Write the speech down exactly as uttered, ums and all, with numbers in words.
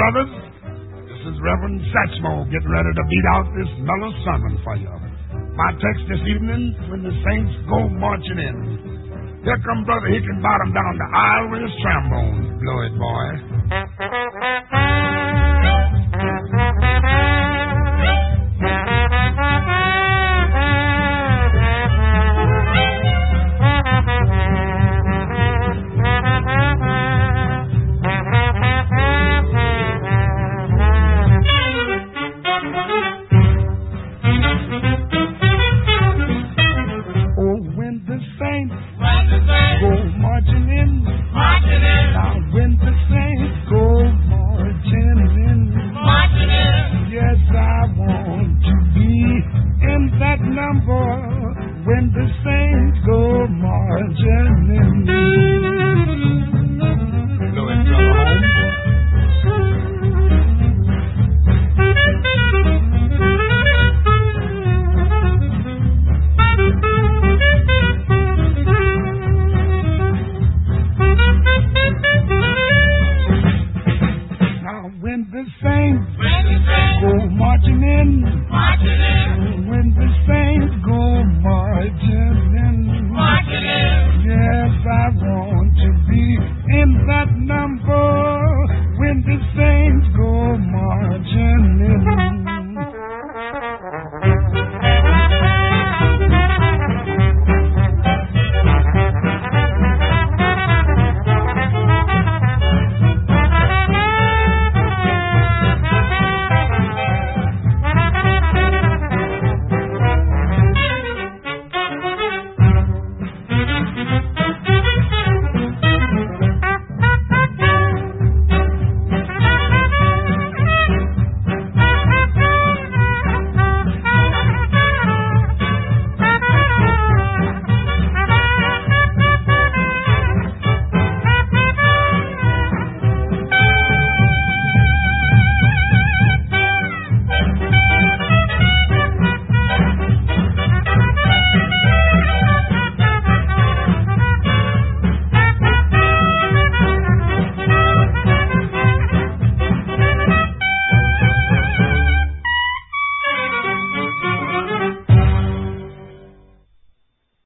brothers. This is Reverend Satchmo getting ready to beat out this mellow sermon for you. My text this evening, when the saints go marching in. Here come Brother Hickenbottom down the aisle with his trombone. Blow it, boy.